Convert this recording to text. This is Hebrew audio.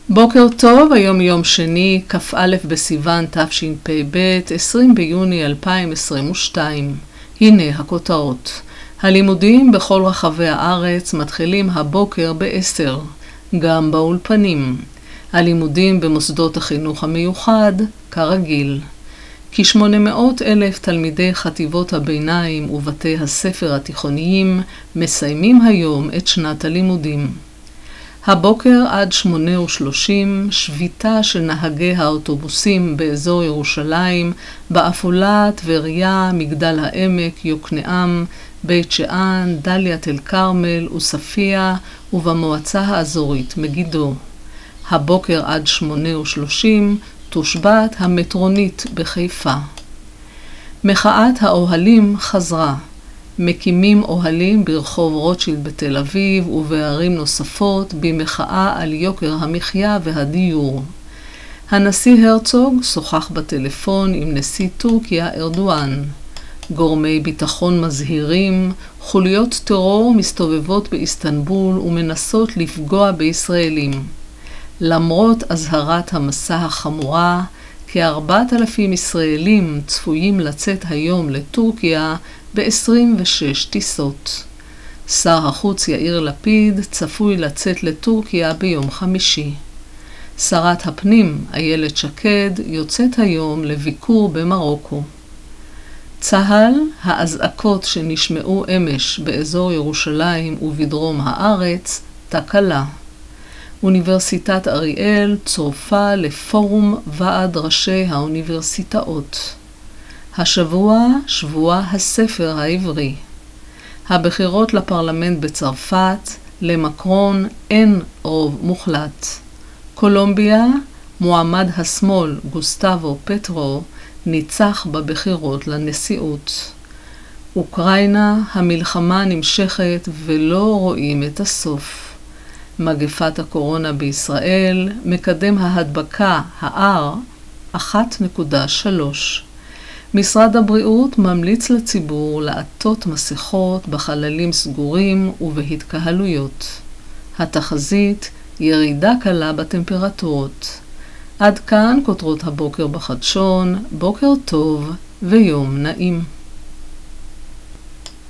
בוקר טוב, היום יום שני, כ"א בסיוון תשפ"ב, 20 ביוני 2022. הנה הכותרות. הלימודים בכל רחבי הארץ מתחילים הבוקר ב-10, גם באולפנים. הלימודים במוסדות החינוך המיוחד, כרגיל. כ-800,000 תלמידי חטיבות הביניים ובתי הספר התיכוניים מסיימים היום את שנת הלימודים. הבוקר עד 8:30 שביתה של נהגי האוטובוסים באזור ירושלים, בעפולה, טבריה, מגדל העמק, יוקנעם, בית שאן, דליית אל כרמל וספיה ובמועצה האזורית מגידו. הבוקר עד 8:30 תושבת המטרונית בחיפה. מחאת האוהלים חזרה. מקימים אוהלים ברחוב רוטשילד בתל אביב ובערים נוספות במחאה על יוקר המחיה והדיור. הנשיא הרצוג שוחח בטלפון עם נשיא טורקיה ארדואן. גורמי ביטחון מזהירים, חוליות טרור מסתובבות באיסטנבול ומנסות לפגוע בישראלים. למרות אזהרת המסע החמורה, כ-4,000 ישראלים צפויים לצאת היום לטורקיה ב-26 טיסות. שר החוץ יאיר לפיד צפוי לצאת לטורקיה ביום חמישי. שרת הפנים איילת שקד יוצאת היום לביקור במרוקו. צה"ל, האזעקות שנשמעו אמש באזור ירושלים ובדרום הארץ, תקלה. אוניברסיטת אריאל צורפה לפורום ועד ראשי האוניברסיטאות. השבוע, שבוע הספר העברי. הבחירות לפרלמנט בצרפת, למקרון אין רוב מוחלט. קולומביה, מועמד השמאל גוסטבו פטרו ניצח בבחירות לנשיאות. אוקראינה, המלחמה נמשכת ולא רואים את הסוף. מגפת הקורונה בישראל, מקדם ההדבקה, ה-R, 1.3. משרד הבריאות ממליץ לציבור לעטות מסכות בחללים סגורים ובהתקהלויות. התחזית, ירידה קלה בטמפרטורות. עד כאן כותרות הבוקר בחדשון, בוקר טוב ויום נעים.